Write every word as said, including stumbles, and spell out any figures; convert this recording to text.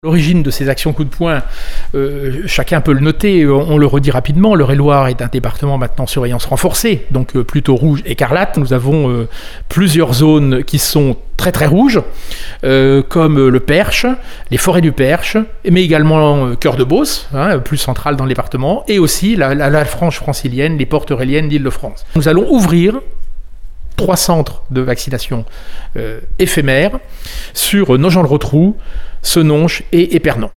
L'origine de ces actions coup de poing, euh, chacun peut le noter, on, on le redit rapidement, l'Eure-et-Loir est un département maintenant surveillance renforcée, donc euh, plutôt rouge écarlate. Nous avons euh, plusieurs zones qui sont très très rouges, euh, comme le Perche, les forêts du Perche, mais également euh, Cœur de Beauce, hein, plus central dans le département, et aussi la, la, la frange francilienne, les portes auréliennes d'Île-de-France. Nous allons ouvrir trois centres de vaccination euh, éphémères sur Nogent-le-Rotrou, Senonches et Épernon.